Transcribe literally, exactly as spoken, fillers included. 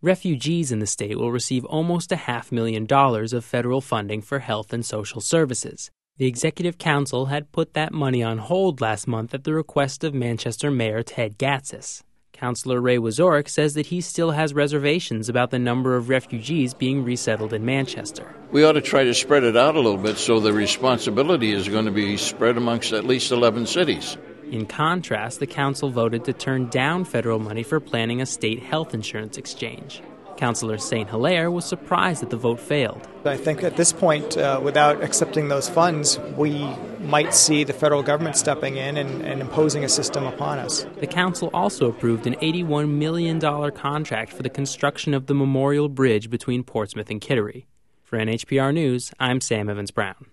Refugees in the state will receive almost a half million dollars of federal funding for health and social services. The Executive Council had put that money on hold last month at the request of Manchester Mayor Ted Gatsas. Councillor Ray Wazorek says that he still has reservations about the number of refugees being resettled in Manchester. We ought to try to spread it out a little bit so the responsibility is going to be spread amongst at least eleven cities. In contrast, the council voted to turn down federal money for planning a state health insurance exchange. Councillor Saint Hilaire was surprised that the vote failed. I think at this point, uh, without accepting those funds, we might see the federal government stepping in and, and imposing a system upon us. The council also approved an eighty-one million dollars contract for the construction of the Memorial Bridge between Portsmouth and Kittery. For N H P R News, I'm Sam Evans-Brown.